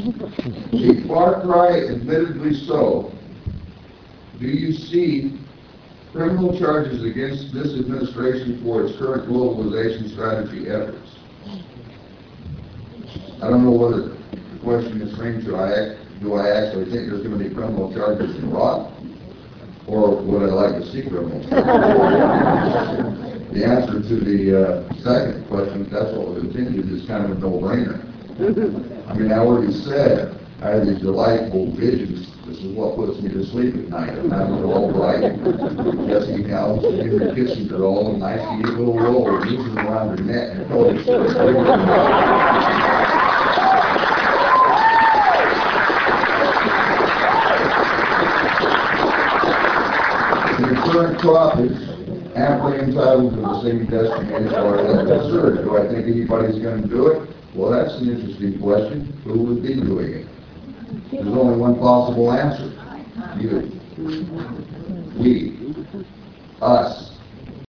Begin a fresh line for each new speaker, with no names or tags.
A far cry, admittedly so. Do you see criminal charges against this administration for its current globalization strategy efforts? I don't know whether the question is framed to do I actually think there's going to be criminal charges in Iraq, or would I like to see criminal charges? The answer to the second question, that's what was intended, is kind of a no-brainer. I mean, I already said I have these delightful visions. This is what puts me to sleep at night. I'm having it all right. Jesse Helms and Henry Kissinger all a nice neat little roll moving around her neck and told us the current crop is amply entitled to the same destiny as far as that's concerned. Do I think anybody's going to do it? Well, that's an interesting question. Who would be doing it? There's only one possible answer. You. We. Us.